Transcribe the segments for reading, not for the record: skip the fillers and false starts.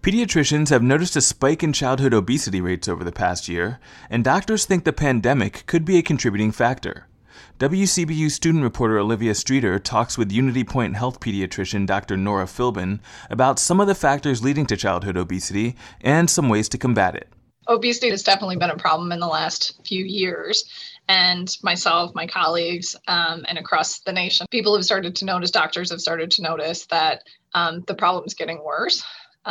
Pediatricians have noticed a spike in childhood obesity rates over the past year, and doctors think the pandemic could be a contributing factor. WCBU student reporter Olivia Streeter talks with Unity Point Health pediatrician Dr. Nora Philbin about some of the factors leading to childhood obesity and some ways to combat it. Obesity has definitely been a problem in the last few years. And myself, my colleagues, and across the nation, doctors have started to notice that the problem is getting worse.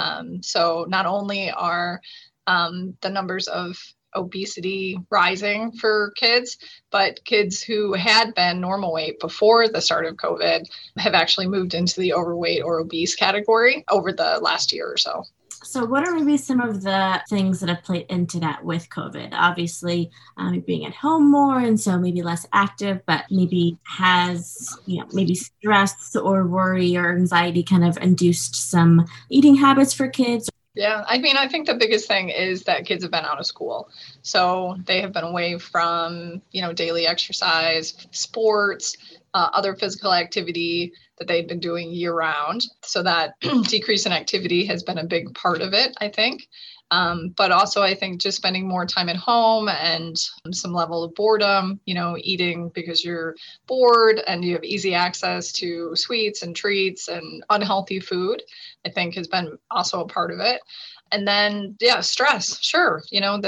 So not only are the numbers of obesity rising for kids, but kids who had been normal weight before the start of COVID have actually moved into the overweight or obese category over the last year or so. So what are maybe some of the things that have played into that with COVID? Obviously, being at home more and so maybe less active, but maybe has, maybe stress or worry or anxiety kind of induced some eating habits for kids. Yeah, I think the biggest thing is that kids have been out of school. So they have been away from, daily exercise, sports, other physical activity that they've been doing year round. So that decrease in activity has been a big part of it, I think. But also, I think just spending more time at home and some level of boredom, eating because you're bored and you have easy access to sweets and treats and unhealthy food, I think has been also a part of it. And then, stress, sure.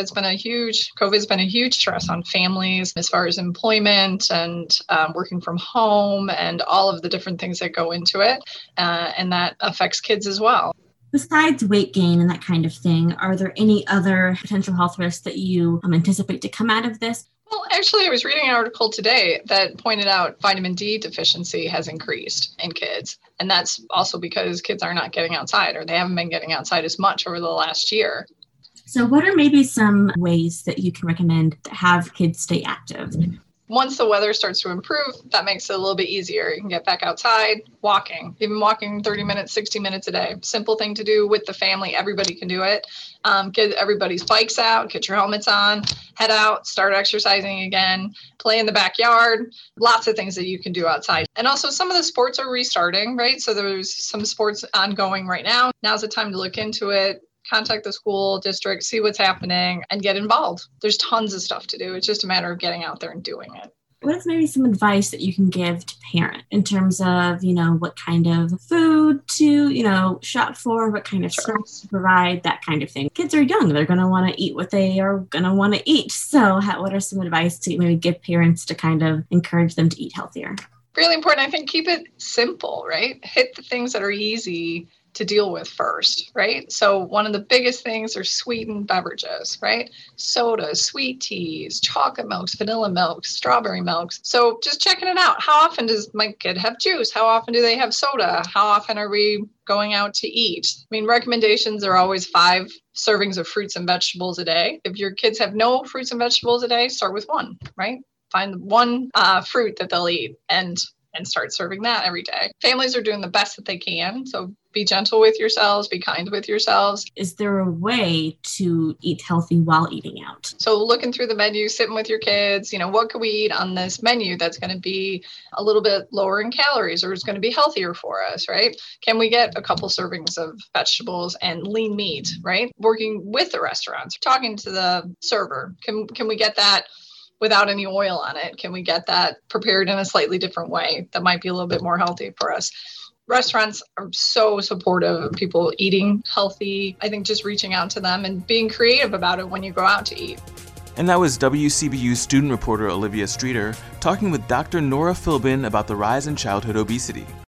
COVID's been a huge stress on families as far as employment and working from home and all of the different things that go into it. And that affects kids as well. Besides weight gain and that kind of thing, are there any other potential health risks that you anticipate to come out of this? Well, actually, I was reading an article today that pointed out vitamin D deficiency has increased in kids. And that's also because kids are not getting outside, or they haven't been getting outside as much over the last year. So what are maybe some ways that you can recommend to have kids stay active? Once the weather starts to improve, that makes it a little bit easier. You can get back outside, even walking 30 minutes, 60 minutes a day. Simple thing to do with the family. Everybody can do it. Get everybody's bikes out, get your helmets on, head out, start exercising again, play in the backyard. Lots of things that you can do outside. And also some of the sports are restarting, right? So there's some sports ongoing right now. Now's the time to look into it. Contact the school district, see what's happening, and get involved. There's tons of stuff to do. It's just a matter of getting out there and doing it. What is maybe some advice that you can give to parents in terms of, what kind of food to, shop for, what kind of snacks to provide, that kind of thing? Kids are young. They're going to want to eat what they are going to want to eat. So what are some advice to maybe give parents to kind of encourage them to eat healthier? Really important. I think keep it simple, right? Hit the things that are easy to deal with first, right? So one of the biggest things are sweetened beverages, right? Sodas, sweet teas, chocolate milks, vanilla milks, strawberry milks. So just checking it out. How often does my kid have juice? How often do they have soda? How often are we going out to eat? Recommendations are always 5 servings of fruits and vegetables a day. If your kids have no fruits and vegetables a day, start with 1, right? Find one fruit that they'll eat and start serving that every day. Families are doing the best that they can. So be gentle with yourselves, be kind with yourselves. Is there a way to eat healthy while eating out? So looking through the menu, sitting with your kids, what can we eat on this menu that's going to be a little bit lower in calories or is going to be healthier for us, right? Can we get a couple servings of vegetables and lean meat, right? Working with the restaurants, talking to the server. Can we get that without any oil on it? Can we get that prepared in a slightly different way that might be a little bit more healthy for us? Restaurants are so supportive of people eating healthy. I think just reaching out to them and being creative about it when you go out to eat. And that was WCBU student reporter Olivia Streeter talking with Dr. Nora Philbin about the rise in childhood obesity.